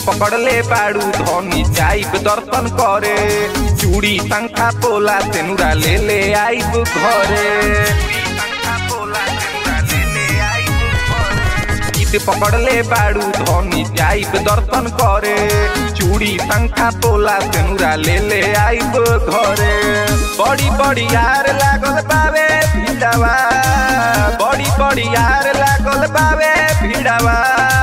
पकड़ ले बाड़ू धनी जाइब दर्शन करे, चूड़ी शंखा पोला तेनुरा ले ले आइब घरे। पकड़ ले बाड़ू धनी जाइब दर्शन करे, चूड़ी शंखा पोला तेनुरा ले ले आइब घरे। बड़ी बड़ी यार लागल बावे भिड़वा, बड़ी बड़ी यार लागल बावे भिड़वा।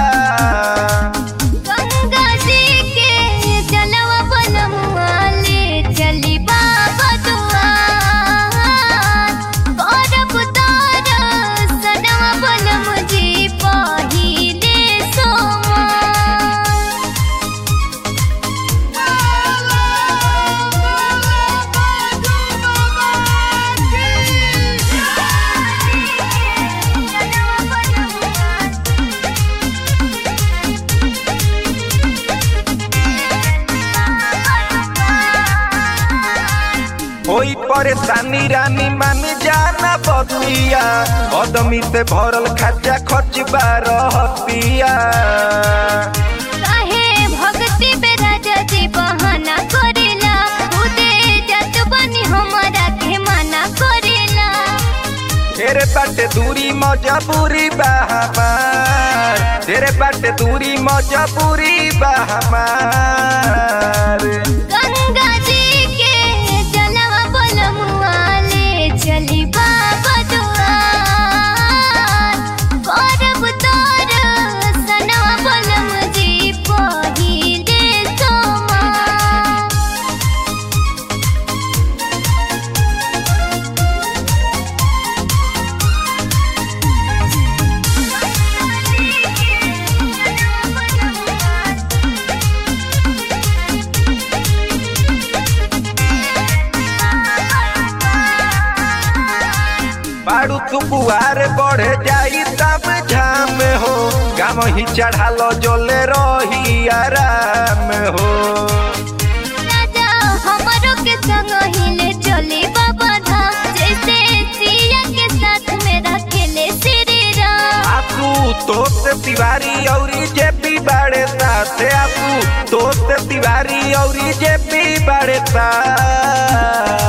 कोई परेशानी रानी मान जाना बतिया, आदमी से भरल खर्चा खचबा रहतिया। काहे भक्ति पे राजा जी बहाना करेला, खुदे जत बनी हमरा के मना करेला। तेरे बाटे दूरी मजबूरी बा हमार, तेरे बाटे दूरी मजबूरी बा हमार। गंगा जी के जलवा बोलमुआ ले चली बाबा दुआर, करब तोर सनवा बोलम जी पहिले सोमार। बाड़ू तू बुआर बढ़ जाई तब झाम हो, गाम ही चढ़ालो जोले रही आराम हो। राजा हमरो के संग हिले चली बाबा धाम, जैसे सिया के साथ में रखेले श्री राम। आपू दोस्त तिवारी औरी जेपी बाड़े साथे, आपू दोस्त तिवारी औरी जेपी बाड़े साथ।